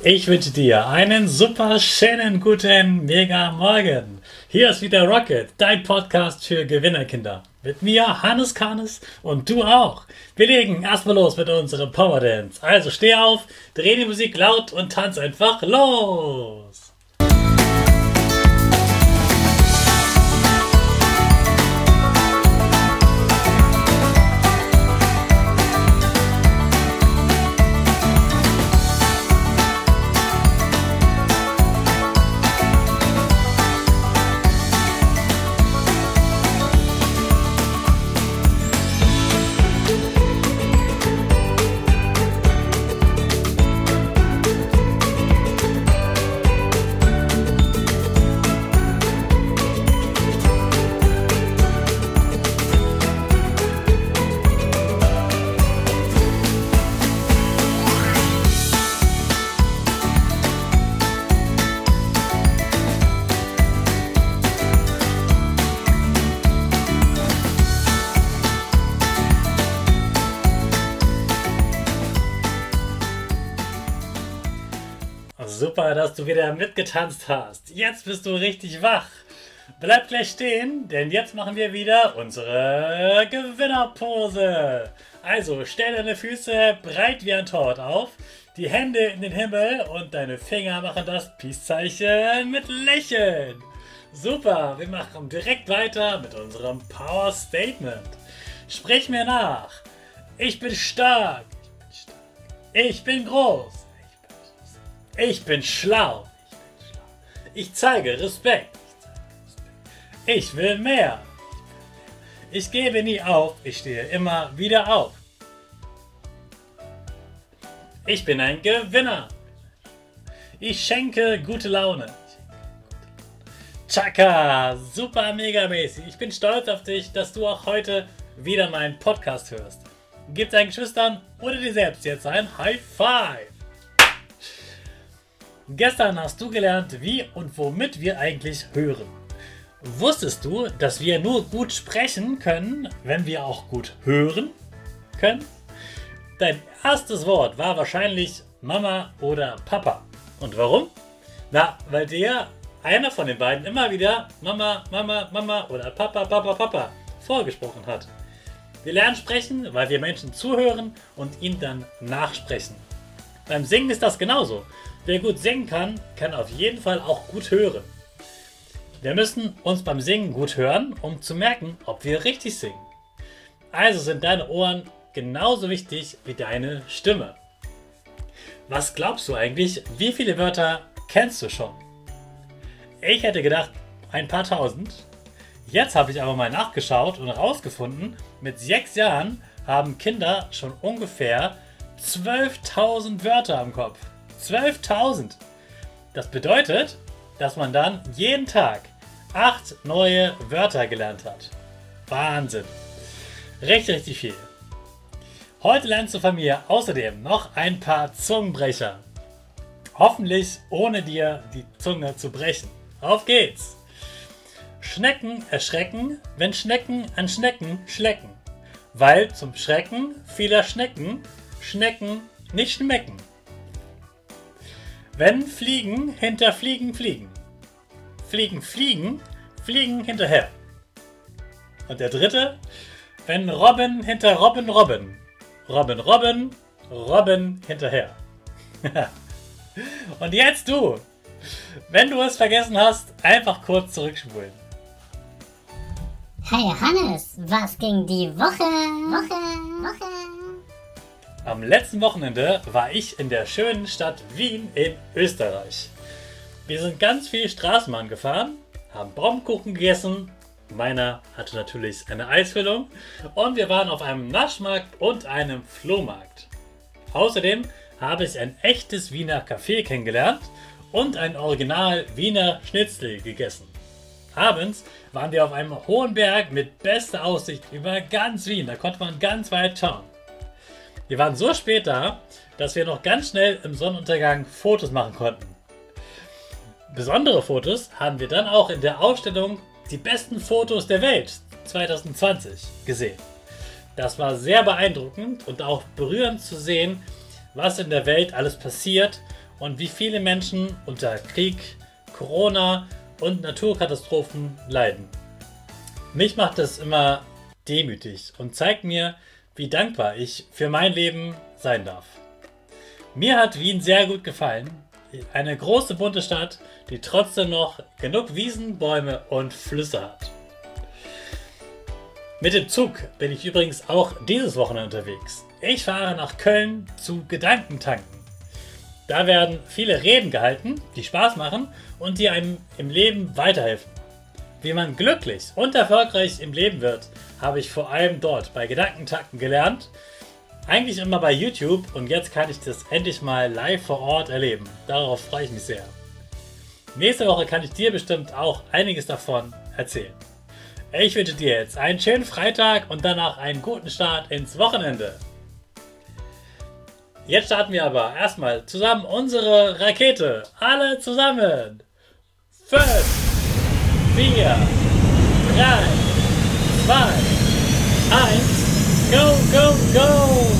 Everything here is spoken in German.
Ich wünsche dir einen super schönen guten Mega Morgen. Hier ist wieder Rocket, dein Podcast für Gewinnerkinder. Mit mir, Hannes Karnes, und du auch. Wir legen erstmal los mit unserem Power Dance. Also steh auf, dreh die Musik laut und tanz einfach los. Super, dass du wieder mitgetanzt hast. Jetzt bist du richtig wach. Bleib gleich stehen, denn jetzt machen wir wieder unsere Gewinnerpose. Also stell deine Füße breit wie ein Torwart auf, die Hände in den Himmel und deine Finger machen das Peace-Zeichen mit Lächeln. Super, wir machen direkt weiter mit unserem Power Statement. Sprich mir nach. Ich bin stark. Ich bin groß. Ich bin schlau. Ich zeige Respekt. Ich will mehr. Ich gebe nie auf. Ich stehe immer wieder auf. Ich bin ein Gewinner. Ich schenke gute Laune. Chaka, super mega mäßig. Ich bin stolz auf dich, dass du auch heute wieder meinen Podcast hörst. Gib deinen Geschwistern oder dir selbst jetzt ein High Five. Gestern hast du gelernt, wie und womit wir eigentlich hören. Wusstest du, dass wir nur gut sprechen können, wenn wir auch gut hören können? Dein erstes Wort war wahrscheinlich Mama oder Papa. Und warum? Na, weil dir einer von den beiden immer wieder Mama, Mama, Mama oder Papa, Papa, Papa vorgesprochen hat. Wir lernen sprechen, weil wir Menschen zuhören und ihnen dann nachsprechen. Beim Singen ist das genauso. Wer gut singen kann, kann auf jeden Fall auch gut hören. Wir müssen uns beim Singen gut hören, um zu merken, ob wir richtig singen. Also sind deine Ohren genauso wichtig wie deine Stimme. Was glaubst du eigentlich, wie viele Wörter kennst du schon? Ich hätte gedacht, ein paar tausend. Jetzt habe ich aber mal nachgeschaut und herausgefunden, mit 6 Jahren haben Kinder schon ungefähr 12.000 Wörter im Kopf. 12.000. Das bedeutet, dass man dann jeden Tag 8 neue Wörter gelernt hat. Wahnsinn. Richtig viel. Heute lernst du von mir außerdem noch ein paar Zungenbrecher. Hoffentlich ohne dir die Zunge zu brechen. Auf geht's. Schnecken erschrecken, wenn Schnecken an Schnecken schlecken. Weil zum Schrecken vieler Schnecken Schnecken nicht schmecken. Wenn Fliegen hinter Fliegen fliegen. Fliegen fliegen, fliegen hinterher. Und der dritte, wenn Robben hinter Robben robben. Robben robben, Robben hinterher. Und jetzt du. Wenn du es vergessen hast, einfach kurz zurückspulen. Hey Hannes, was ging die Woche? Am letzten Wochenende war ich in der schönen Stadt Wien in Österreich. Wir sind ganz viel Straßenbahn gefahren, haben Baumkuchen gegessen, meiner hatte natürlich eine Eisfüllung und wir waren auf einem Naschmarkt und einem Flohmarkt. Außerdem habe ich ein echtes Wiener Café kennengelernt und ein Original Wiener Schnitzel gegessen. Abends waren wir auf einem hohen Berg mit bester Aussicht über ganz Wien, da konnte man ganz weit schauen. Wir waren so spät da, dass wir noch ganz schnell im Sonnenuntergang Fotos machen konnten. Besondere Fotos haben wir dann auch in der Ausstellung Die besten Fotos der Welt 2020 gesehen. Das war sehr beeindruckend und auch berührend zu sehen, was in der Welt alles passiert und wie viele Menschen unter Krieg, Corona und Naturkatastrophen leiden. Mich macht das immer demütig und zeigt mir, wie dankbar ich für mein Leben sein darf. Mir hat Wien sehr gut gefallen. Eine große, bunte Stadt, die trotzdem noch genug Wiesen, Bäume und Flüsse hat. Mit dem Zug bin ich übrigens auch dieses Wochenende unterwegs. Ich fahre nach Köln zu Gedankentanken. Da werden viele Reden gehalten, die Spaß machen und die einem im Leben weiterhelfen. Wie man glücklich und erfolgreich im Leben wird, habe ich vor allem dort bei Gedankentanken gelernt. Eigentlich immer bei YouTube und jetzt kann ich das endlich mal live vor Ort erleben. Darauf freue ich mich sehr. Nächste Woche kann ich dir bestimmt auch einiges davon erzählen. Ich wünsche dir jetzt einen schönen Freitag und danach einen guten Start ins Wochenende. Jetzt starten wir aber erstmal zusammen unsere Rakete. Alle zusammen. 5, 4, 3, 2, 1, go, go, go!